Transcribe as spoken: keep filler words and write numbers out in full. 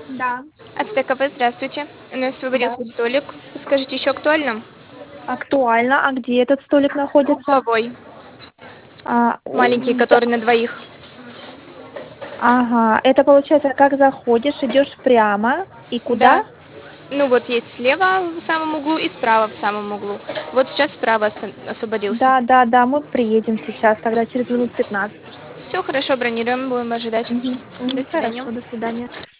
Да, Аспекова, здравствуйте. У нас да. освободился столик. Скажите, еще актуально? Актуально. А где этот столик находится? Угловой. А, у- Маленький, да. который на двоих. Ага. Это получается, как заходишь, идешь прямо и куда? Да. Ну вот есть слева в самом углу и справа в самом углу. Вот сейчас справа оста- освободился. Да, да, да, мы приедем сейчас, тогда через минут пятнадцать. Все хорошо, бронируем, будем ожидать. Мгм, До мгм. свидания. Хорошо, до свидания.